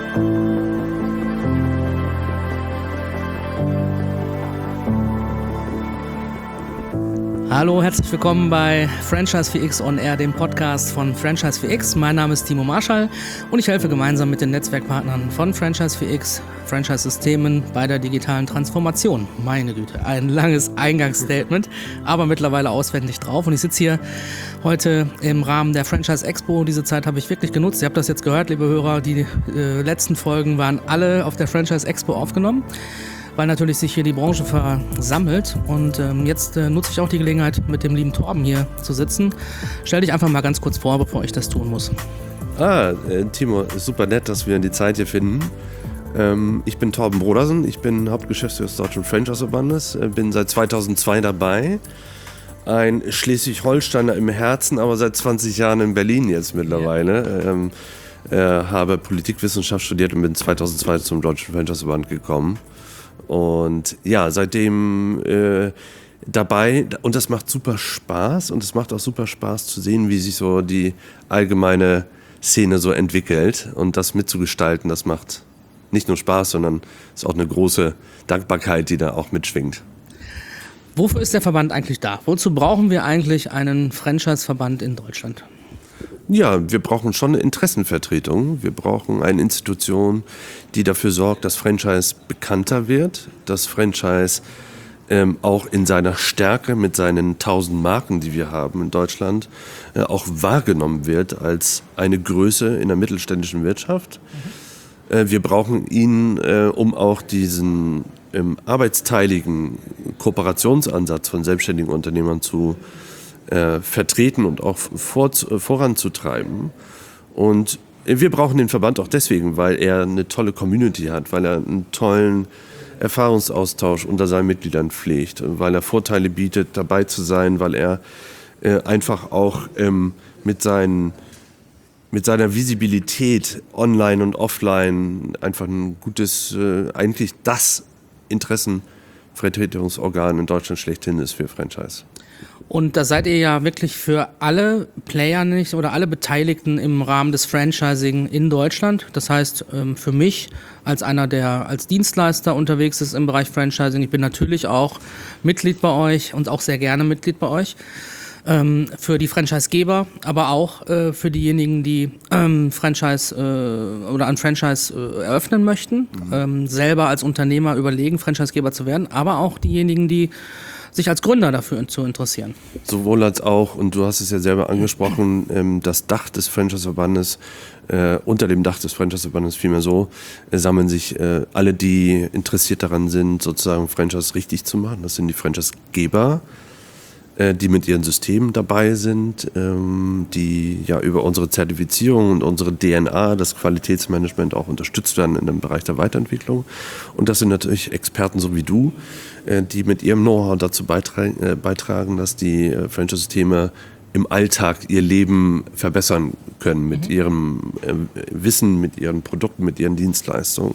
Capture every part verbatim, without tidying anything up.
Hallo, herzlich willkommen bei Franchise vier X On Air, dem Podcast von Franchise vier X. Mein Name ist Timo Marschall und ich helfe gemeinsam mit den Netzwerkpartnern von Franchise vier X, Franchise-Systemen bei der digitalen Transformation. Meine Güte, ein langes Eingangsstatement, aber mittlerweile auswendig drauf. Und ich sitze hier heute im Rahmen der Franchise Expo. Diese Zeit habe ich wirklich genutzt. Ihr habt das jetzt gehört, liebe Hörer. Die äh, letzten Folgen waren alle auf der Franchise Expo aufgenommen, weil natürlich sich hier die Branche versammelt. Und ähm, jetzt äh, nutze ich auch die Gelegenheit, mit dem lieben Torben hier zu sitzen. Stell dich einfach mal ganz kurz vor, bevor ich das tun muss. Ah, äh, Timo, super nett, dass wir die Zeit hier finden. Ähm, ich bin Torben Brodersen, ich bin Hauptgeschäftsführer des Deutschen Franchise-Verbandes, äh, bin seit zweitausendzwei dabei. Ein Schleswig-Holsteiner im Herzen, aber seit zwanzig Jahren in Berlin jetzt mittlerweile. Ja. Ähm, äh, habe Politikwissenschaft studiert und bin zweitausendzwei zum Deutschen Franchise-Verband gekommen. Und ja, seitdem äh, dabei, und das macht super Spaß und es macht auch super Spaß zu sehen, wie sich so die allgemeine Szene so entwickelt und das mitzugestalten, das macht nicht nur Spaß, sondern ist auch eine große Dankbarkeit, die da auch mitschwingt. Wofür ist der Verband eigentlich da? Wozu brauchen wir eigentlich einen Franchise-Verband in Deutschland? Ja, wir brauchen schon eine Interessenvertretung. Wir brauchen eine Institution, die dafür sorgt, dass Franchise bekannter wird, dass Franchise ähm, auch in seiner Stärke mit seinen tausend Marken, die wir haben in Deutschland, äh, auch wahrgenommen wird als eine Größe in der mittelständischen Wirtschaft. Mhm. Äh, wir brauchen ihn, äh, um auch diesen ähm, arbeitsteiligen Kooperationsansatz von selbstständigen Unternehmern zu Äh, vertreten und auch vor, äh, voranzutreiben. Und wir brauchen den Verband auch deswegen, weil er eine tolle Community hat, weil er einen tollen Erfahrungsaustausch unter seinen Mitgliedern pflegt, weil er Vorteile bietet, dabei zu sein, weil er äh, einfach auch ähm, mit, seinen, mit seiner Visibilität online und offline einfach ein gutes, äh, eigentlich das Interessenvertretungsorgan in Deutschland schlechthin ist für Franchise. Und da seid ihr ja wirklich für alle Player nicht oder alle Beteiligten im Rahmen des Franchising in Deutschland. Das heißt, für mich als einer, der als Dienstleister unterwegs ist im Bereich Franchising, ich bin natürlich auch Mitglied bei euch und auch sehr gerne Mitglied bei euch. Für die Franchisegeber, aber auch für diejenigen, die Franchise oder ein Franchise eröffnen möchten, mhm. selber als Unternehmer überlegen, Franchisegeber zu werden, aber auch diejenigen, die sich als Gründer dafür zu interessieren. Sowohl als auch, und du hast es ja selber angesprochen, ähm, das Dach des Franchise-Verbandes, äh, unter dem Dach des Franchise-Verbandes vielmehr so, äh, sammeln sich äh, alle, die interessiert daran sind, sozusagen Franchise richtig zu machen. Das sind die Franchise-Geber, äh, die mit ihren Systemen dabei sind, ähm, die ja über unsere Zertifizierung und unsere D N A, das Qualitätsmanagement auch unterstützt werden in dem Bereich der Weiterentwicklung. Und das sind natürlich Experten so wie du, die mit ihrem Know-how dazu beitragen, beitragen, dass die Franchise-Systeme im Alltag ihr Leben verbessern können mit mhm. ihrem Wissen, mit ihren Produkten, mit ihren Dienstleistungen.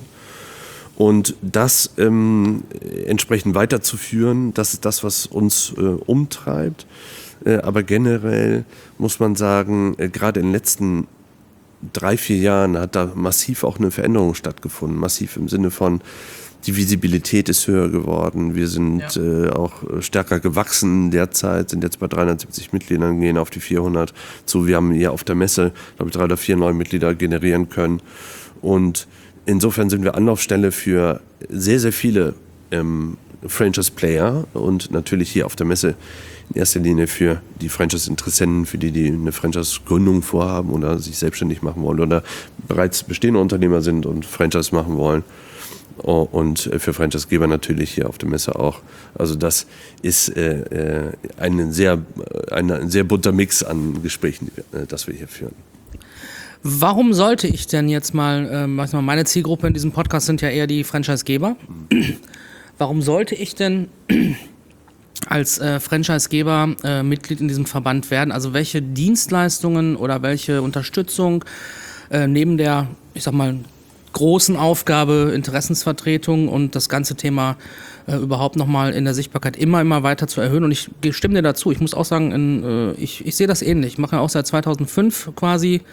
Und das ähm, entsprechend weiterzuführen, das ist das, was uns äh, umtreibt. Äh, aber generell muss man sagen, äh, gerade in den letzten drei, vier Jahren hat da massiv auch eine Veränderung stattgefunden. Massiv im Sinne von, die Visibilität ist höher geworden. Wir sind ja. äh, auch stärker gewachsen derzeit, sind jetzt bei dreihundertsiebzig Mitgliedern, gehen auf die vierhundert zu. Wir haben hier auf der Messe, glaube ich, drei oder vier neue Mitglieder generieren können. Und insofern sind wir Anlaufstelle für sehr, sehr viele ähm, Franchise-Player und natürlich hier auf der Messe in erster Linie für die Franchise-Interessenten, für die, die eine Franchise-Gründung vorhaben oder sich selbstständig machen wollen oder bereits bestehende Unternehmer sind und Franchise machen wollen. Und für Franchisegeber natürlich hier auf der Messe auch. Also das ist äh, ein, sehr, ein, ein sehr bunter Mix an Gesprächen, äh, das wir hier führen. Warum sollte ich denn jetzt mal, äh, meine Zielgruppe in diesem Podcast sind ja eher die Franchisegeber. Mhm. Warum sollte ich denn als äh, Franchisegeber äh, Mitglied in diesem Verband werden? Also welche Dienstleistungen oder welche Unterstützung äh, neben der, ich sag mal, großen Aufgabe, Interessensvertretung und das ganze Thema äh, überhaupt nochmal in der Sichtbarkeit immer, immer weiter zu erhöhen. Und ich stimme dir dazu. Ich muss auch sagen, in, äh, ich, ich sehe das ähnlich. Ich mache ja auch seit zweitausendfünf quasi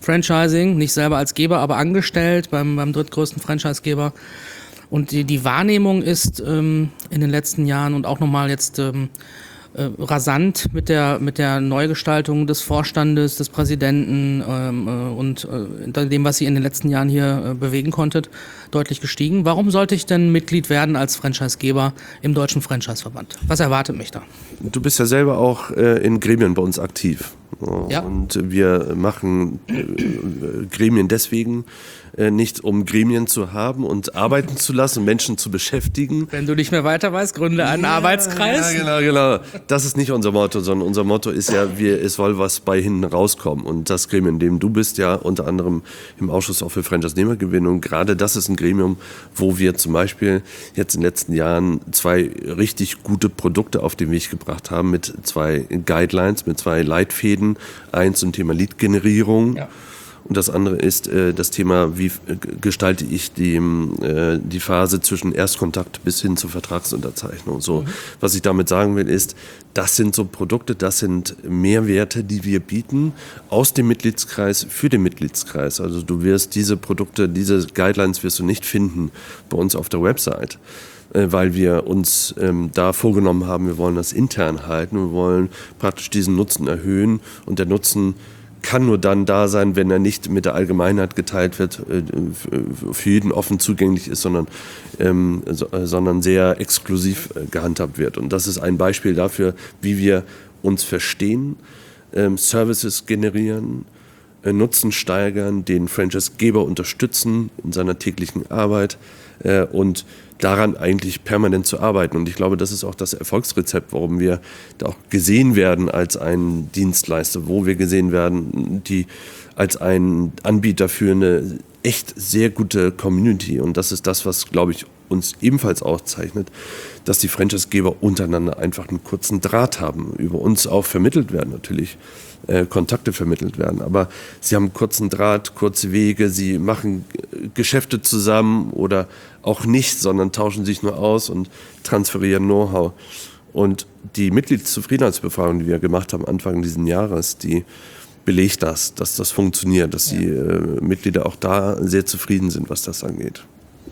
Franchising, nicht selber als Geber, aber angestellt beim, beim drittgrößten Franchisegeber. Und die, die Wahrnehmung ist ähm, in den letzten Jahren und auch nochmal jetzt ähm, äh, rasant mit der, mit der Neugestaltung des Vorstandes, des Präsidenten ähm, äh, und äh, dem, was ihr in den letzten Jahren hier äh, bewegen konntet, deutlich gestiegen. Warum sollte ich denn Mitglied werden als Franchisegeber im Deutschen Franchiseverband? Was erwartet mich da? Du bist ja selber auch äh, in Gremien bei uns aktiv. Ja. Und wir machen äh, Gremien deswegen äh, nicht, um Gremien zu haben und arbeiten zu lassen, Menschen zu beschäftigen. Wenn du nicht mehr weiter weißt, gründe einen ja, Arbeitskreis. Ja, genau, genau. Das ist nicht unser Motto, sondern unser Motto ist ja, wir, es soll was bei hinten rauskommen. Und das Gremium, in dem du bist, ja unter anderem im Ausschuss auch für Franchise-Nehmergewinnung, gerade das ist ein Gremium, wo wir zum Beispiel jetzt in den letzten Jahren zwei richtig gute Produkte auf den Weg gebracht haben mit zwei Guidelines, mit zwei Leitfäden. Eins zum Thema Lead-Generierung. Ja. Und das andere ist äh, das Thema, wie äh, gestalte ich die, äh, die Phase zwischen Erstkontakt bis hin zur Vertragsunterzeichnung. So, mhm. Was ich damit sagen will, ist, das sind so Produkte, das sind Mehrwerte, die wir bieten aus dem Mitgliedskreis für den Mitgliedskreis. Also du wirst diese Produkte, diese Guidelines wirst du nicht finden bei uns auf der Website, weil wir uns ähm, da vorgenommen haben, wir wollen das intern halten, wir wollen praktisch diesen Nutzen erhöhen und der Nutzen kann nur dann da sein, wenn er nicht mit der Allgemeinheit geteilt wird, äh, für jeden offen zugänglich ist, sondern, ähm, so, äh, sondern sehr exklusiv äh, gehandhabt wird. Und das ist ein Beispiel dafür, wie wir uns verstehen, ähm, Services generieren, äh, Nutzen steigern, den Franchisegeber unterstützen in seiner täglichen Arbeit äh, und daran eigentlich permanent zu arbeiten. Und ich glaube, das ist auch das Erfolgsrezept, warum wir da auch gesehen werden als ein Dienstleister, wo wir gesehen werden, die als ein Anbieter für eine echt sehr gute Community. Und das ist das, was, glaube ich, uns ebenfalls auszeichnet, dass die Franchisegeber untereinander einfach einen kurzen Draht haben, über uns auch vermittelt werden natürlich, äh, Kontakte vermittelt werden. Aber sie haben einen kurzen Draht, kurze Wege, sie machen Geschäfte zusammen oder auch nicht, sondern tauschen sich nur aus und transferieren Know-how. Und die Mitgliedszufriedenheitsbefragung, die wir gemacht haben Anfang dieses Jahres, die belegt das, dass das funktioniert, dass die äh, Mitglieder auch da sehr zufrieden sind, was das angeht.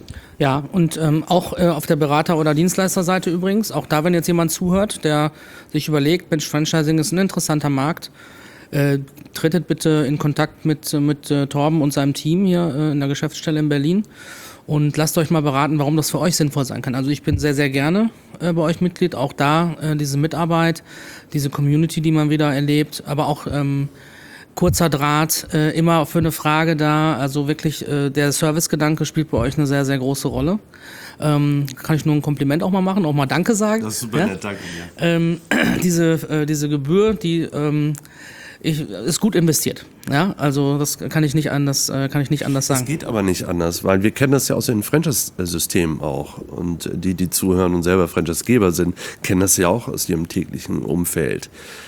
Ja, und ähm, auch äh, auf der Berater- oder Dienstleisterseite übrigens, auch da, wenn jetzt jemand zuhört, der sich überlegt, Mensch, Franchising ist ein interessanter Markt, äh, tretet bitte in Kontakt mit, mit äh, Torben und seinem Team hier äh, in der Geschäftsstelle in Berlin und lasst euch mal beraten, warum das für euch sinnvoll sein kann. Also ich bin sehr, sehr gerne äh, bei euch Mitglied, auch da äh, diese Mitarbeit, diese Community, die man wieder erlebt, aber auch ähm, kurzer Draht, äh, immer für eine Frage da, also wirklich äh, der Servicegedanke spielt bei euch eine sehr, sehr große Rolle. Ähm, kann ich nur ein Kompliment auch mal machen, auch mal Danke sagen. Das ist super ja? nett, danke dir. Ähm, diese, äh, diese Gebühr, die ähm, ich, ist gut investiert. Ja, also das kann ich nicht anders, äh, kann ich nicht anders sagen. Das geht aber nicht anders, weil wir kennen das ja aus den Franchise-Systemen auch. Und die, die zuhören und selber Franchise-Geber sind, kennen das ja auch aus ihrem täglichen Umfeld.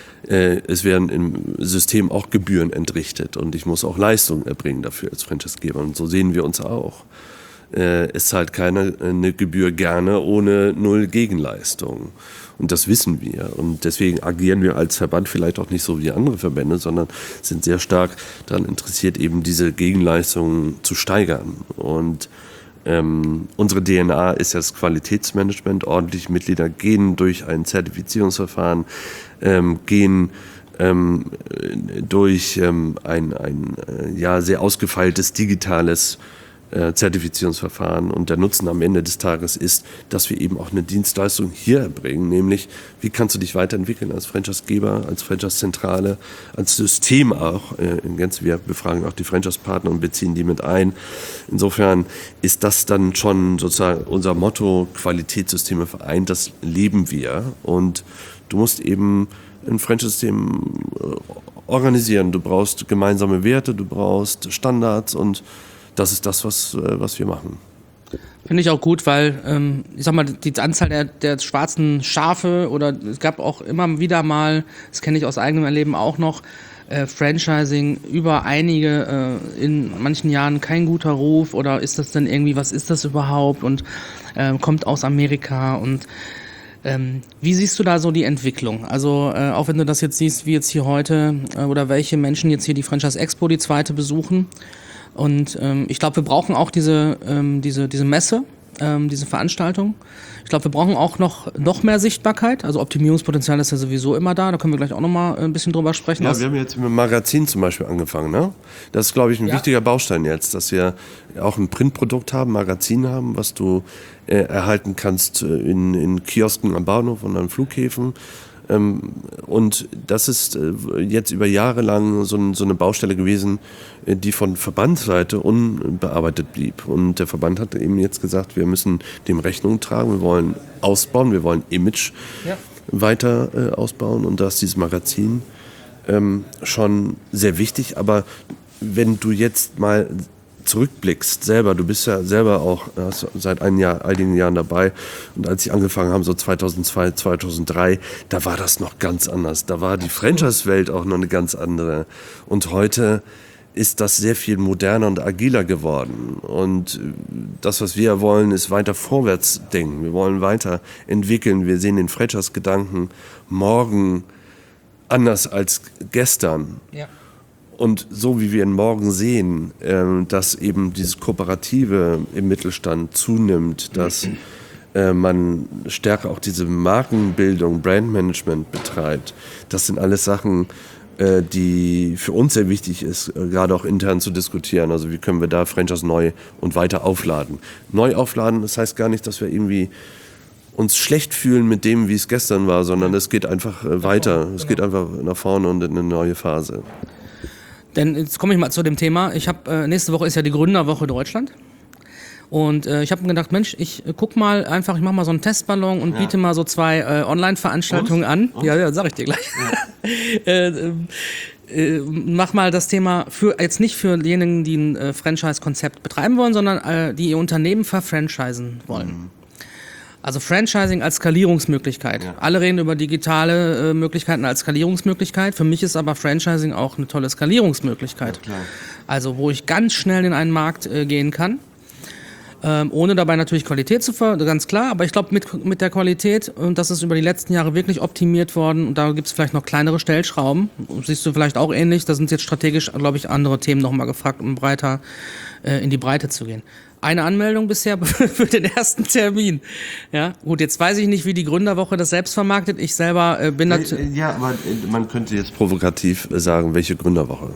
Es werden im System auch Gebühren entrichtet und ich muss auch Leistungen erbringen dafür als Franchisegeber und so sehen wir uns auch. Es zahlt keiner eine Gebühr gerne ohne null Gegenleistung und das wissen wir und deswegen agieren wir als Verband vielleicht auch nicht so wie andere Verbände, sondern sind sehr stark daran interessiert, eben diese Gegenleistungen zu steigern und Ähm, unsere D N A ist ja das Qualitätsmanagement. Ordentliche Mitglieder gehen durch ein Zertifizierungsverfahren, ähm, gehen ähm, durch ähm, ein, ein äh, ja, sehr ausgefeiltes digitales äh, Zertifizierungsverfahren. Und der Nutzen am Ende des Tages ist, dass wir eben auch eine Dienstleistung hier erbringen, nämlich wie kannst du dich weiterentwickeln als Franchisegeber, als Franchise-Zentrale, als System auch. Äh, in Gänze, wir befragen auch die Franchise-Partner und beziehen die mit ein. Insofern ist das dann schon sozusagen unser Motto, Qualitätssysteme vereint, das leben wir. Und du musst eben ein Franchise-System organisieren. Du brauchst gemeinsame Werte, du brauchst Standards und das ist das, was, was wir machen. Finde ich auch gut, weil ähm, ich sag mal, die Anzahl der, der schwarzen Schafe oder es gab auch immer wieder mal, das kenne ich aus eigenem Erleben auch noch, äh, Franchising über einige, äh, in manchen Jahren kein guter Ruf oder ist das denn irgendwie, was ist das überhaupt und äh, kommt aus Amerika und Ähm, wie siehst du da so die Entwicklung? Also äh, auch wenn du das jetzt siehst, wie jetzt hier heute äh, oder welche Menschen jetzt hier die Franchise Expo, die zweite, besuchen. Und ähm, ich glaube, wir brauchen auch diese, ähm, diese, diese Messe, ähm, diese Veranstaltung. Ich glaube, wir brauchen auch noch, noch mehr Sichtbarkeit. Also Optimierungspotenzial ist ja sowieso immer da. Da können wir gleich auch noch mal ein bisschen drüber sprechen. Ja, wir haben jetzt mit dem Magazin zum Beispiel angefangen. Ne? Das ist, glaube ich, ein Ja. wichtiger Baustein jetzt, dass wir auch ein Printprodukt haben, Magazin haben, was du äh, erhalten kannst in, in Kiosken am Bahnhof und an Flughäfen. Ähm, und das ist äh, jetzt über Jahre lang so, ein, so eine Baustelle gewesen, äh, die von Verbandsseite unbearbeitet blieb. Und der Verband hat eben jetzt gesagt, wir müssen dem Rechnung tragen, wir wollen ausbauen, wir wollen Image ja. weiter äh, ausbauen. Und da ist dieses Magazin ähm, schon sehr wichtig. Aber wenn du jetzt mal zurückblickst, selber, du bist ja selber auch hast seit ein Jahr, einigen Jahren dabei, und als ich angefangen habe, so zweitausendzwei, zweitausenddrei, da war das noch ganz anders. Da war die Franchise-Welt auch noch eine ganz andere. Und heute ist das sehr viel moderner und agiler geworden. Und das, was wir wollen, ist weiter vorwärts denken. Wir wollen weiter entwickeln. Wir sehen den Franchise-Gedanken morgen anders als gestern. Ja. Und so wie wir ihn morgen sehen, äh, dass eben dieses Kooperative im Mittelstand zunimmt, dass äh, man stärker auch diese Markenbildung, Brandmanagement betreibt, das sind alles Sachen, äh, die für uns sehr wichtig ist, äh, gerade auch intern zu diskutieren. Also wie können wir da Franchise neu und weiter aufladen. Neu aufladen, das heißt gar nicht, dass wir irgendwie uns schlecht fühlen mit dem, wie es gestern war, sondern es geht einfach äh, weiter. Es geht einfach nach vorne und in eine neue Phase. Denn jetzt komme ich mal zu dem Thema. Ich habe äh, nächste Woche ist ja die Gründerwoche Deutschland. Und äh, ich habe mir gedacht, Mensch, ich äh, guck mal einfach, ich mache mal so einen Testballon und ja. biete mal so zwei äh, Online-Veranstaltungen an. Und? Ja, ja, sag ich dir gleich. Ja. äh, äh, mach mal das Thema für jetzt nicht für diejenigen, die ein äh, Franchise-Konzept betreiben wollen, sondern äh, die ihr Unternehmen verfranchisen wollen. Mhm. Also Franchising als Skalierungsmöglichkeit. Ja. Alle reden über digitale äh, Möglichkeiten als Skalierungsmöglichkeit. Für mich ist aber Franchising auch eine tolle Skalierungsmöglichkeit. Ja, also wo ich ganz schnell in einen Markt äh, gehen kann, ähm, ohne dabei natürlich Qualität zu fördern, ganz klar. Aber ich glaube mit, mit der Qualität, und das ist über die letzten Jahre wirklich optimiert worden, und da gibt es vielleicht noch kleinere Stellschrauben, siehst du vielleicht auch ähnlich, da sind jetzt strategisch, glaube ich, andere Themen nochmal gefragt, um breiter äh, in die Breite zu gehen. Eine Anmeldung bisher für den ersten Termin. Ja, gut, jetzt weiß ich nicht, wie die Gründerwoche das selbst vermarktet. Ich selber äh, bin das. Ja, aber man könnte jetzt provokativ sagen, welche Gründerwoche?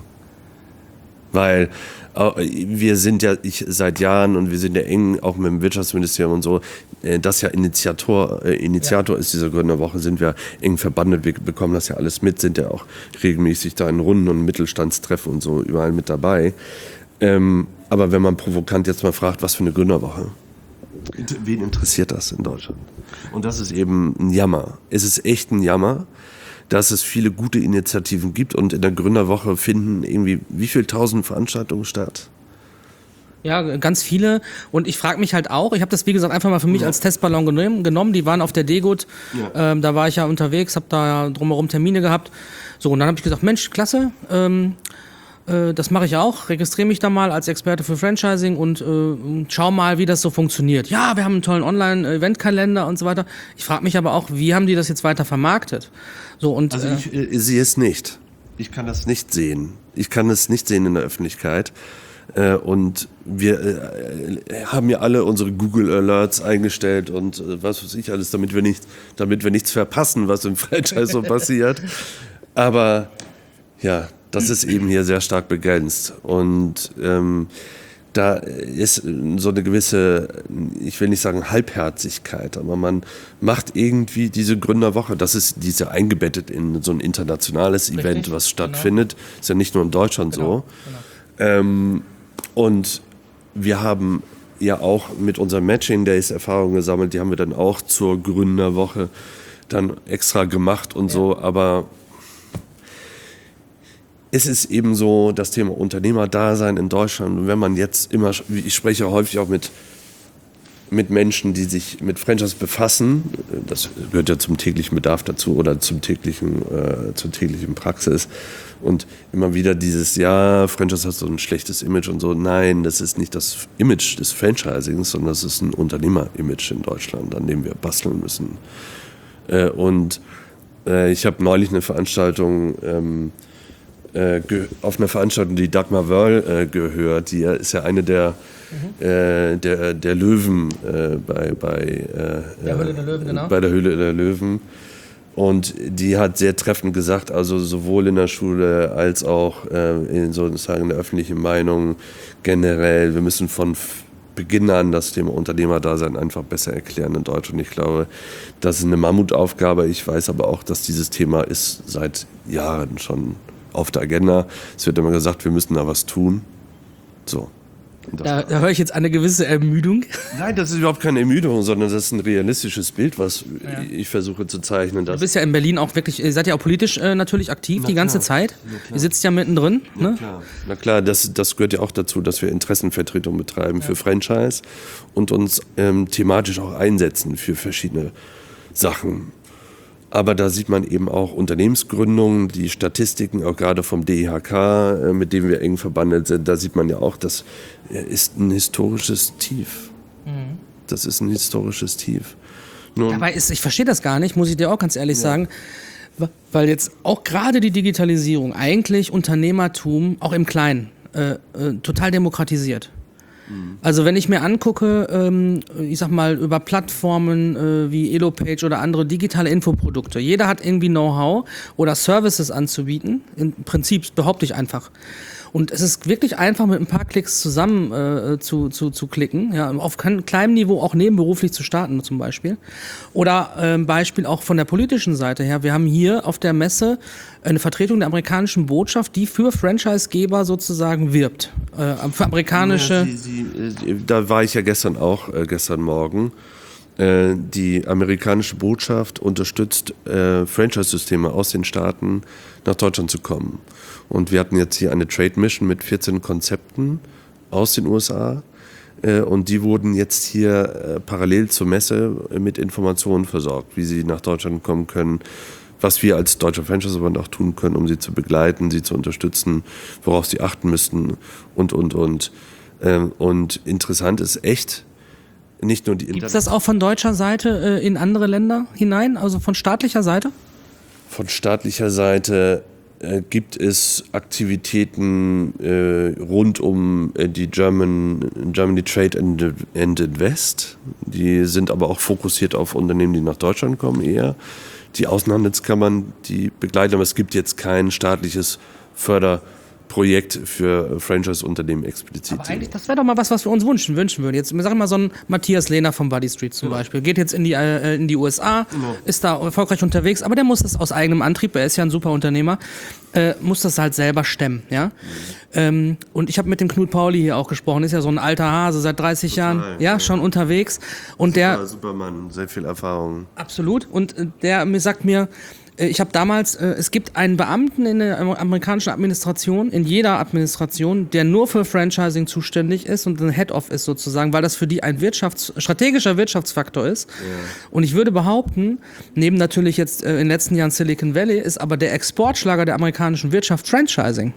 Weil äh, wir sind ja ich seit Jahren und wir sind ja eng auch mit dem Wirtschaftsministerium und so, äh, das ja Initiator, äh, Initiator ja. ist dieser Gründerwoche, sind wir eng verbandelt, wir bekommen das ja alles mit, sind ja auch regelmäßig da in Runden und Mittelstandstreffen und so überall mit dabei. Ähm, aber wenn man provokant jetzt mal fragt, was für eine Gründerwoche? Wen interessiert das in Deutschland? Und das ist eben ein Jammer. Es ist echt ein Jammer, dass es viele gute Initiativen gibt und in der Gründerwoche finden irgendwie wie viele tausend Veranstaltungen statt? Ja, ganz viele. Und ich frage mich halt auch, ich habe das wie gesagt einfach mal für mich ja. als Testballon genommen. Die waren auf der D-Gut, ja. ähm, da war ich ja unterwegs, habe da ja drumherum Termine gehabt. So, und dann habe ich gesagt, Mensch, klasse, ähm, das mache ich auch, registriere mich da mal als Experte für Franchising und äh, schau mal, wie das so funktioniert. Ja, wir haben einen tollen Online-Eventkalender und so weiter. Ich frage mich aber auch, wie haben die das jetzt weiter vermarktet? So, und, also ich äh, sehe es nicht. Ich kann das nicht sehen. Ich kann es nicht sehen in der Öffentlichkeit. Äh, und wir äh, haben ja alle unsere Google Alerts eingestellt und äh, was weiß ich alles, damit wir nicht, damit wir nichts verpassen, was im Franchise so passiert. Aber ja, das ist eben hier sehr stark begrenzt. Und ähm, da ist so eine gewisse, ich will nicht sagen Halbherzigkeit, aber man macht irgendwie diese Gründerwoche, das ist diese eingebettet in so ein internationales Richtig, Event, was stattfindet. Genau. Ist ja nicht nur in Deutschland genau, so. Genau. Ähm, und wir haben ja auch mit unseren Matching Days Erfahrungen gesammelt, die haben wir dann auch zur Gründerwoche dann extra gemacht und ja. so, aber es ist eben so das Thema Unternehmerdasein in Deutschland. Und wenn man jetzt immer, ich spreche häufig auch mit, mit Menschen, die sich mit Franchise befassen, das gehört ja zum täglichen Bedarf dazu oder zum täglichen, äh, zur täglichen Praxis. Und immer wieder dieses, ja, Franchise hat so ein schlechtes Image und so. Nein, das ist nicht das Image des Franchisings, sondern das ist ein Unternehmer-Image in Deutschland, an dem wir basteln müssen. Äh, und äh, ich habe neulich eine Veranstaltung ähm, äh, ge- auf einer Veranstaltung die Dagmar Wörl äh, gehört. Die ist ja eine der mhm. äh, der, der Löwen äh, bei bei äh, der Höhle der Löwen, genau. bei der Höhle der Löwen. Und die hat sehr treffend gesagt, also sowohl in der Schule als auch äh, in sozusagen der öffentlichen Meinung generell, wir müssen von Beginn an das Thema Unternehmerdasein einfach besser erklären in Deutschland. Ich glaube, das ist eine Mammutaufgabe. Ich weiß aber auch, dass dieses Thema ist seit Jahren schon auf der Agenda. Es wird immer gesagt, wir müssen da was tun. So. Da, da höre ich jetzt eine gewisse Ermüdung. Nein, das ist überhaupt keine Ermüdung, sondern das ist ein realistisches Bild, was ja. ich versuche zu zeichnen. Du bist ja in Berlin auch wirklich, ihr seid ja auch politisch äh, natürlich aktiv Na die ganze klar. Zeit. Ihr sitzt ja mittendrin. Na ne? klar, Na klar das, das gehört ja auch dazu, dass wir Interessenvertretung betreiben ja. für Franchise und uns ähm, thematisch auch einsetzen für verschiedene Sachen. Aber da sieht man eben auch Unternehmensgründungen, die Statistiken, auch gerade vom D I H K, mit dem wir eng verbandelt sind, da sieht man ja auch, das ist ein historisches Tief. Mhm. Das ist ein historisches Tief. Nun, Dabei ist, ich verstehe das gar nicht, muss ich dir auch ganz ehrlich ja. sagen, weil jetzt auch gerade die Digitalisierung eigentlich Unternehmertum, auch im Kleinen, äh, äh, total demokratisiert. Also wenn ich mir angucke, ähm, ich sag mal, über Plattformen äh, wie Elopage oder andere digitale Infoprodukte, jeder hat irgendwie Know-how oder Services anzubieten, im Prinzip behaupte ich einfach. Und es ist wirklich einfach, mit ein paar Klicks zusammen äh, zu, zu, zu klicken, ja, auf kleinem Niveau auch nebenberuflich zu starten zum Beispiel. Oder ein äh, Beispiel auch von der politischen Seite her. Wir haben hier auf der Messe eine Vertretung der amerikanischen Botschaft, die für Franchisegeber sozusagen wirbt. Äh, für amerikanische... Ja, sie, sie, da war ich ja gestern auch, äh, gestern Morgen. Äh, die amerikanische Botschaft unterstützt äh, Franchise-Systeme aus den Staaten nach Deutschland zu kommen. Und wir hatten jetzt hier eine Trade Mission mit vierzehn Konzepten aus den U S A. Äh, und die wurden jetzt hier äh, parallel zur Messe mit Informationen versorgt, wie sie nach Deutschland kommen können, was wir als Deutscher Franchise-Verband auch tun können, um sie zu begleiten, sie zu unterstützen, worauf sie achten müssten und, und, und. Ähm, und interessant ist echt, nicht nur die Internet. Gibt es das auch von deutscher Seite äh, in andere Länder hinein, also von staatlicher Seite? Von staatlicher Seite äh, gibt es Aktivitäten äh, rund um äh, die German, Germany Trade and, and Invest. Die sind aber auch fokussiert auf Unternehmen, die nach Deutschland kommen eher. Die Außenhandelskammern, die begleiten, aber es gibt jetzt kein staatliches Förderprojekt für Franchise-Unternehmen explizit. Aber eigentlich, das wäre doch mal was, was wir uns wünschen, wünschen würden. Jetzt, sag mal, so ein Matthias Lehner vom Buddy Street zum ja. Beispiel, geht jetzt in die, äh, in die U S A, ja. ist da erfolgreich unterwegs, aber der muss das aus eigenem Antrieb, er ist ja ein super Unternehmer, äh, muss das halt selber stemmen, ja. Mhm. Ähm, und ich habe mit dem Knut Pauli hier auch gesprochen, ist ja so ein alter Hase, seit dreißig Total, Jahren, ja, ja, schon unterwegs. Und super, der... Supermann, sehr viel Erfahrung. Absolut. Und äh, der mir sagt mir, ich habe damals, äh, es gibt einen Beamten in der amerikanischen Administration, in jeder Administration, der nur für Franchising zuständig ist und ein Head-Off ist sozusagen, weil das für die ein Wirtschafts-, strategischer Wirtschaftsfaktor ist. Ja. Und ich würde behaupten, neben natürlich jetzt äh, in den letzten Jahren Silicon Valley, ist aber der Exportschlager der amerikanischen Wirtschaft Franchising.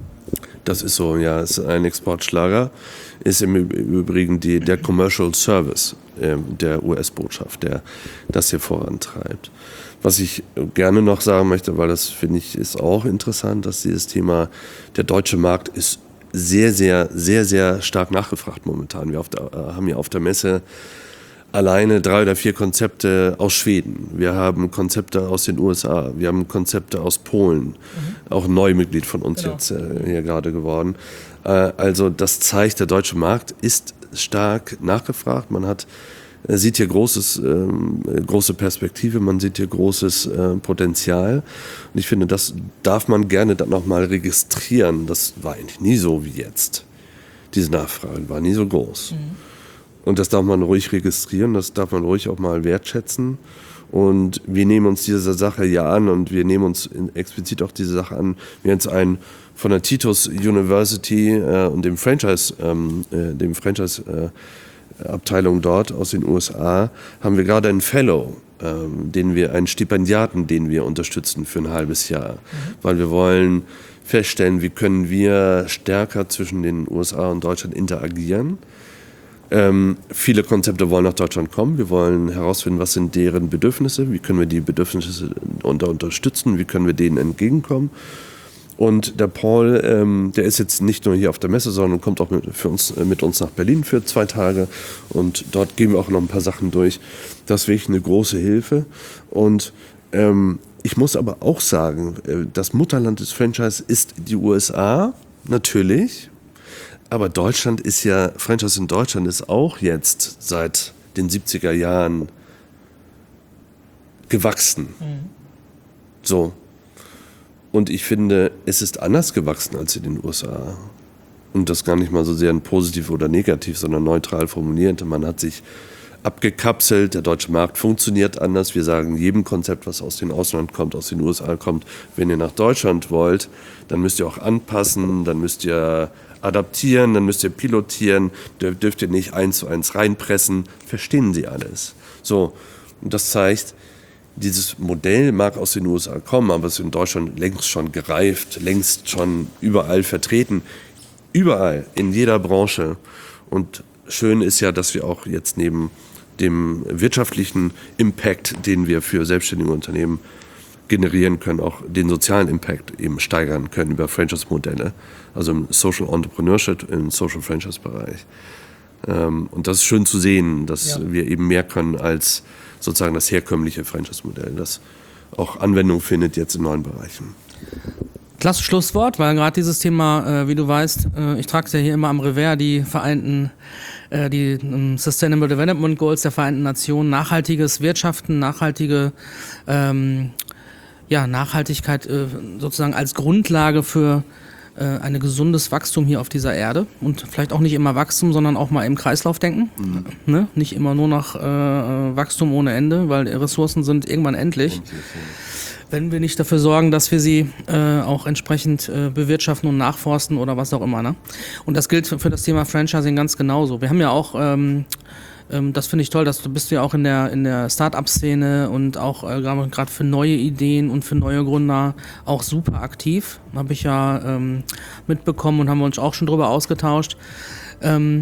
Das ist so, ja, ist ein Exportschlager. Ist im Übrigen die, der Commercial Service äh, der U S-Botschaft, der das hier vorantreibt. Was ich gerne noch sagen möchte, weil das finde ich ist auch interessant, dass dieses Thema, der deutsche Markt ist sehr, sehr, sehr, sehr stark nachgefragt momentan. Wir auf der, haben ja auf der Messe alleine drei oder vier Konzepte aus Schweden. Wir haben Konzepte aus den U S A. Wir haben Konzepte aus Polen. Mhm. Auch ein Neumitglied von uns genau. jetzt äh, hier gerade geworden. Äh, also das zeigt, der deutsche Markt ist stark nachgefragt. Man hat sieht hier großes, ähm, große Perspektive, man sieht hier großes äh, Potenzial. Und ich finde, das darf man gerne dann nochmal registrieren. Das war eigentlich nie so wie jetzt. Diese Nachfrage war nie so groß. Mhm. Und das darf man ruhig registrieren, das darf man ruhig auch mal wertschätzen. Und wir nehmen uns diese Sache ja an und wir nehmen uns in, explizit auch diese Sache an. Wir haben jetzt einen von der Titus University äh, und dem Franchise, ähm, äh, dem Franchise äh, Abteilung dort aus den U S A, haben wir gerade einen Fellow, ähm, den wir, einen Stipendiaten, den wir unterstützen für ein halbes Jahr. Mhm. Weil wir wollen feststellen, wie können wir stärker zwischen den U S A und Deutschland interagieren. Ähm, viele Konzepte wollen nach Deutschland kommen. Wir wollen herausfinden, was sind deren Bedürfnisse, wie können wir die Bedürfnisse unter unterstützen, wie können wir denen entgegenkommen. Und der Paul, ähm, der ist jetzt nicht nur hier auf der Messe, sondern kommt auch mit, für uns, äh, mit uns nach Berlin für zwei Tage. Und dort gehen wir auch noch ein paar Sachen durch. Das ist wirklich eine große Hilfe. Und ähm, ich muss aber auch sagen, äh, das Mutterland des Franchise ist die U S A, natürlich. Aber Deutschland ist ja, Franchise in Deutschland ist auch jetzt seit den siebziger Jahren gewachsen. Mhm. So. Und ich finde, es ist anders gewachsen als in den U S A. Und das gar nicht mal so sehr ein positiv oder negativ, sondern neutral formuliert. Man hat sich abgekapselt, der deutsche Markt funktioniert anders. Wir sagen jedem Konzept, was aus dem Ausland kommt, aus den U S A kommt, wenn ihr nach Deutschland wollt, dann müsst ihr auch anpassen, dann müsst ihr adaptieren, dann müsst ihr pilotieren, dürft ihr nicht eins zu eins reinpressen, verstehen sie alles. So, und das zeigt, dieses Modell mag aus den U S A kommen, aber es ist in Deutschland längst schon gereift, längst schon überall vertreten. Überall, in jeder Branche. Und schön ist ja, dass wir auch jetzt neben dem wirtschaftlichen Impact, den wir für selbstständige Unternehmen generieren können, auch den sozialen Impact eben steigern können über Franchise-Modelle, also im Social Entrepreneurship, im Social Franchise-Bereich. Und das ist schön zu sehen, dass ja. wir eben mehr können als sozusagen das herkömmliche Franchise-Modell, das auch Anwendung findet jetzt in neuen Bereichen. Klasse Schlusswort, weil gerade dieses Thema, äh, wie du weißt, äh, ich trage es ja hier immer am Revers, die Vereinten, äh, die um, Sustainable Development Goals der Vereinten Nationen, nachhaltiges Wirtschaften, nachhaltige ähm, ja, Nachhaltigkeit äh, sozusagen als Grundlage für äh, ein gesundes Wachstum hier auf dieser Erde und vielleicht auch nicht immer Wachstum, sondern auch mal im Kreislauf denken, mhm. ne? Nicht immer nur nach äh, Wachstum ohne Ende, weil Ressourcen sind irgendwann endlich. endlich ja. Wenn wir nicht dafür sorgen, dass wir sie äh, auch entsprechend äh, bewirtschaften und nachforsten oder was auch immer. Ne? Und das gilt für, für das Thema Franchising ganz genauso. Wir haben ja auch, ähm, ähm, das finde ich toll, dass du bist ja auch in der in der Start-up-Szene und auch äh, gerade für neue Ideen und für neue Gründer auch super aktiv. Habe ich ja ähm, mitbekommen und haben wir uns auch schon drüber ausgetauscht. Ähm,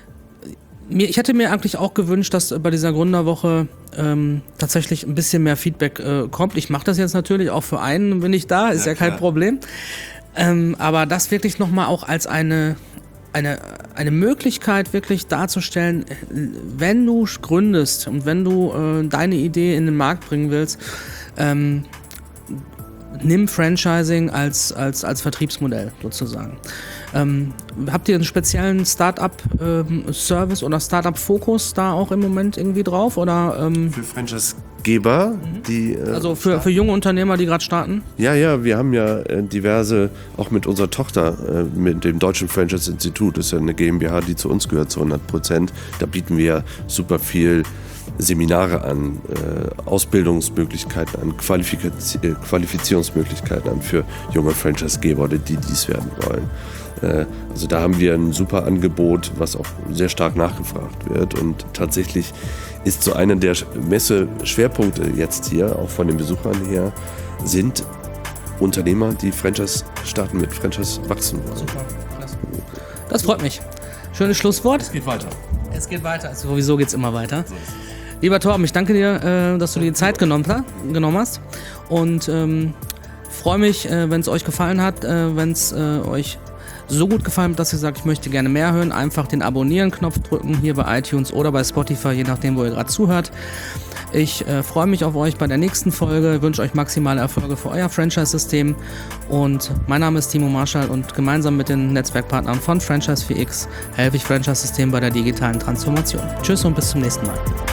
Ich hätte mir eigentlich auch gewünscht, dass bei dieser Gründerwoche ähm, tatsächlich ein bisschen mehr Feedback äh, kommt. Ich mache das jetzt natürlich auch für einen, bin ich da, ist ja, ja kein Problem. Ähm, aber das wirklich nochmal auch als eine, eine, eine Möglichkeit wirklich darzustellen, wenn du gründest und wenn du äh, deine Idee in den Markt bringen willst, ähm, nimm Franchising als, als, als Vertriebsmodell sozusagen. Ähm, habt ihr einen speziellen Start-up-Service ähm, oder Start-up-Fokus da auch im Moment irgendwie drauf? Oder, ähm für Franchisegeber, mhm. die... Äh, also für, für junge Unternehmer, die gerade starten? Ja, ja, wir haben ja äh, diverse, auch mit unserer Tochter, äh, mit dem Deutschen Franchise-Institut, das ist ja eine GmbH, die zu uns gehört zu hundert Prozent. Da bieten wir super viel Seminare an, äh, Ausbildungsmöglichkeiten an, Qualifiz- äh, Qualifizierungsmöglichkeiten an für junge Franchisegeber oder die, die dies werden wollen. Äh, also da haben wir ein super Angebot, was auch sehr stark nachgefragt wird. Und tatsächlich ist so einer der Messe-Schwerpunkte jetzt hier, auch von den Besuchern her, sind Unternehmer, die Franchise starten, mit Franchise wachsen wollen. Super, klasse. Das freut mich. Schönes Schlusswort. Es geht weiter. Es geht weiter, also sowieso geht es immer weiter. Lieber Torben, ich danke dir, äh, dass du dir die Zeit genommen, genommen hast und ähm, freue mich, äh, wenn es euch gefallen hat, äh, wenn es äh, euch so gut gefallen hat, dass ihr sagt, ich möchte gerne mehr hören, einfach den Abonnieren-Knopf drücken, hier bei iTunes oder bei Spotify, je nachdem, wo ihr gerade zuhört. Ich äh, freue mich auf euch bei der nächsten Folge, wünsche euch maximale Erfolge für euer Franchise-System und mein Name ist Timo Marschall und gemeinsam mit den Netzwerkpartnern von Franchise vier X helfe ich Franchise-System bei der digitalen Transformation. Tschüss und bis zum nächsten Mal.